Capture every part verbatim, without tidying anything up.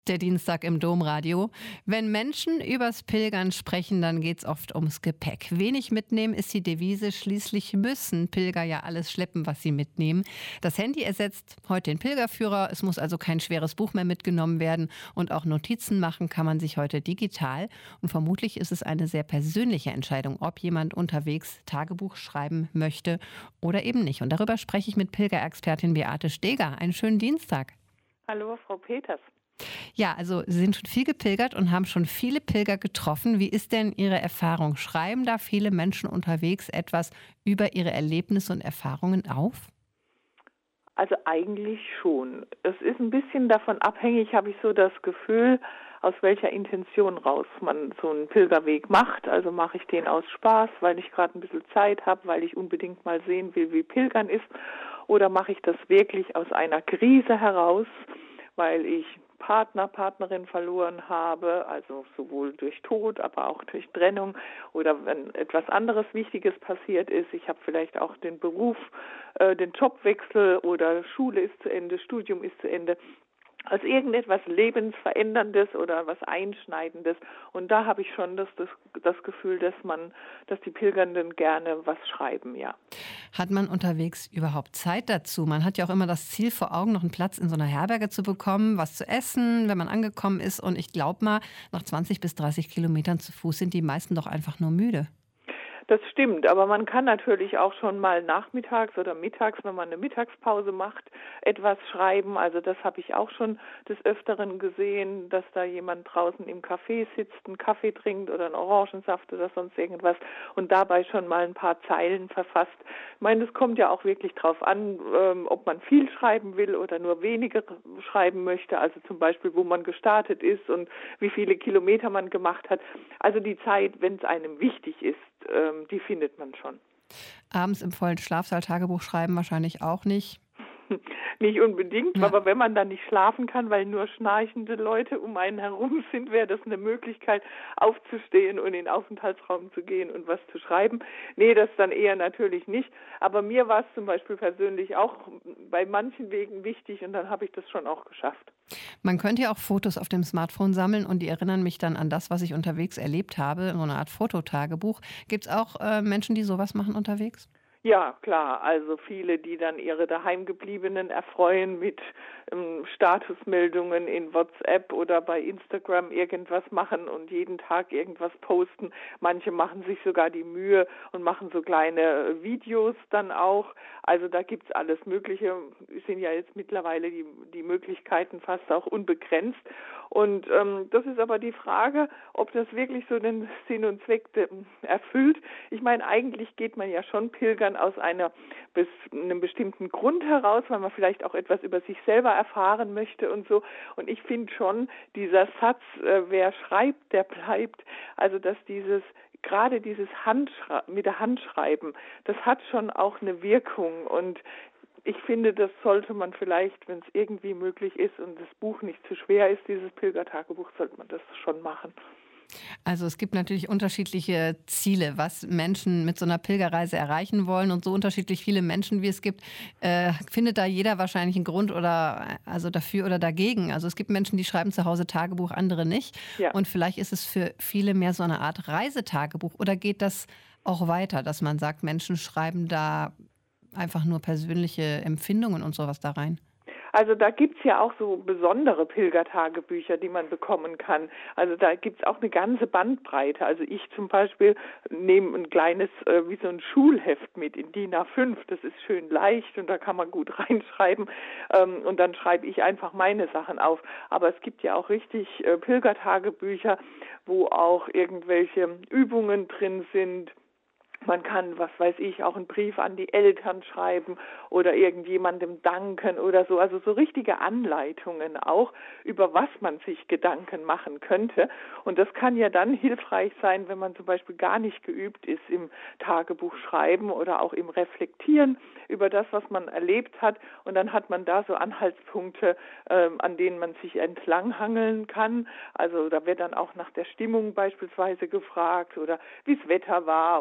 Der Dienstag im Domradio. Wenn Menschen übers Pilgern sprechen, dann geht's oft ums Gepäck. Wenig mitnehmen ist die Devise. Schließlich müssen Pilger ja alles schleppen, was sie mitnehmen. Das Handy ersetzt heute den Pilgerführer. Es muss also kein schweres Buch mehr mitgenommen werden. Und auch Notizen machen kann man sich heute digital. Und vermutlich ist es eine sehr persönliche Entscheidung, ob jemand unterwegs Tagebuch schreiben möchte oder eben nicht. Und darüber spreche ich mit Pilgerexpertin Beate Steger. Einen schönen Dienstag. Hallo, Frau Peters. Ja, also Sie sind schon viel gepilgert und haben schon viele Pilger getroffen. Wie ist denn Ihre Erfahrung? Schreiben da viele Menschen unterwegs etwas über ihre Erlebnisse und Erfahrungen auf? Also eigentlich schon. Es ist ein bisschen davon abhängig, habe ich so das Gefühl, aus welcher Intention raus man so einen Pilgerweg macht. Also mache ich den aus Spaß, weil ich gerade ein bisschen Zeit habe, weil ich unbedingt mal sehen will, wie Pilgern ist. Oder mache ich das wirklich aus einer Krise heraus, weil ich Partner, Partnerin verloren habe, also sowohl durch Tod, aber auch durch Trennung oder wenn etwas anderes Wichtiges passiert ist. Ich habe vielleicht auch den Beruf, äh, den Jobwechsel oder Schule ist zu Ende, Studium ist zu Ende. Also irgendetwas Lebensveränderndes oder was Einschneidendes. Und da habe ich schon das, das, das Gefühl, dass man, dass die Pilgernden gerne was schreiben, ja. Hat man unterwegs überhaupt Zeit dazu? Man hat ja auch immer das Ziel vor Augen, noch einen Platz in so einer Herberge zu bekommen, was zu essen, wenn man angekommen ist. Und ich glaube mal, nach zwanzig bis dreißig Kilometern zu Fuß sind die meisten doch einfach nur müde. Das stimmt, aber man kann natürlich auch schon mal nachmittags oder mittags, wenn man eine Mittagspause macht, etwas schreiben. Also das habe ich auch schon des Öfteren gesehen, dass da jemand draußen im Café sitzt, einen Kaffee trinkt oder einen Orangensaft oder sonst irgendwas und dabei schon mal ein paar Zeilen verfasst. Ich meine, es kommt ja auch wirklich drauf an, ähm, ob man viel schreiben will oder nur weniger schreiben möchte. Also zum Beispiel, wo man gestartet ist und wie viele Kilometer man gemacht hat. Also die Zeit, wenn es einem wichtig ist, ähm, die findet man schon. Abends im vollen Schlafsaal Tagebuch schreiben wahrscheinlich auch nicht. Nicht unbedingt, Ja. aber wenn man dann nicht schlafen kann, weil nur schnarchende Leute um einen herum sind, wäre das eine Möglichkeit, aufzustehen und in den Aufenthaltsraum zu gehen und was zu schreiben. Nee, das dann eher natürlich nicht. Aber mir war es zum Beispiel persönlich auch bei manchen Wegen wichtig und dann habe ich das schon auch geschafft. Man könnte ja auch Fotos auf dem Smartphone sammeln und die erinnern mich dann an das, was ich unterwegs erlebt habe, so eine Art Fototagebuch. Gibt es auch äh, Menschen, die sowas machen unterwegs? Ja, klar. Also viele, die dann ihre Daheimgebliebenen erfreuen mit ähm, Statusmeldungen in WhatsApp oder bei Instagram irgendwas machen und jeden Tag irgendwas posten. Manche machen sich sogar die Mühe und machen so kleine äh, Videos dann auch. Also da gibt's alles Mögliche. Es sind ja jetzt mittlerweile die, die Möglichkeiten fast auch unbegrenzt. Und ähm, das ist aber die Frage, ob das wirklich so den Sinn und Zweck de- erfüllt. Ich meine, eigentlich geht man ja schon pilgern aus einer, bis, einem bestimmten Grund heraus, weil man vielleicht auch etwas über sich selber erfahren möchte und so. Und ich finde schon, dieser Satz, äh, wer schreibt, der bleibt, also dass dieses gerade dieses Handschra- mit der Hand schreiben, das hat schon auch eine Wirkung und ich finde, das sollte man vielleicht, wenn es irgendwie möglich ist und das Buch nicht zu schwer ist, dieses Pilgertagebuch, sollte man das schon machen. Also es gibt natürlich unterschiedliche Ziele, was Menschen mit so einer Pilgerreise erreichen wollen. Und so unterschiedlich viele Menschen, wie es gibt, äh, findet da jeder wahrscheinlich einen Grund oder äh, also dafür oder dagegen. Also es gibt Menschen, die schreiben zu Hause Tagebuch, andere nicht. Ja. Und vielleicht ist es für viele mehr so eine Art Reisetagebuch. Oder geht das auch weiter, dass man sagt, Menschen schreiben da einfach nur persönliche Empfindungen und sowas da rein? Also da gibt's ja auch so besondere Pilgertagebücher, die man bekommen kann. Also da gibt's auch eine ganze Bandbreite. Also ich zum Beispiel nehme ein kleines, äh, wie so ein Schulheft mit in D I N A fünf. Das ist schön leicht und da kann man gut reinschreiben. Ähm, und dann schreibe ich einfach meine Sachen auf. Aber es gibt ja auch richtig äh, Pilgertagebücher, wo auch irgendwelche Übungen drin sind. Man kann, was weiß ich, auch einen Brief an die Eltern schreiben oder irgendjemandem danken oder so. Also so richtige Anleitungen auch, über was man sich Gedanken machen könnte. Und das kann ja dann hilfreich sein, wenn man zum Beispiel gar nicht geübt ist im Tagebuch schreiben oder auch im Reflektieren über das, was man erlebt hat. Und dann hat man da so Anhaltspunkte, äh, an denen man sich entlanghangeln kann. Also da wird dann auch nach der Stimmung beispielsweise gefragt oder wie das Wetter war und was für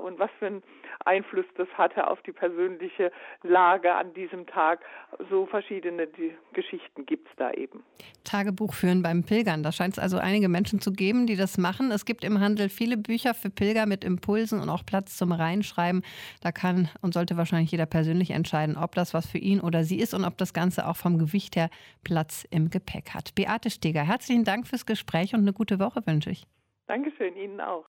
welchen Einfluss das hatte auf die persönliche Lage an diesem Tag. So verschiedene die Geschichten gibt es da eben. Tagebuch führen beim Pilgern. Da scheint es also einige Menschen zu geben, die das machen. Es gibt im Handel viele Bücher für Pilger mit Impulsen und auch Platz zum Reinschreiben. Da kann und sollte wahrscheinlich jeder persönlich entscheiden, ob das was für ihn oder sie ist und ob das Ganze auch vom Gewicht her Platz im Gepäck hat. Beate Steger, herzlichen Dank fürs Gespräch und eine gute Woche wünsche ich. Dankeschön, Ihnen auch.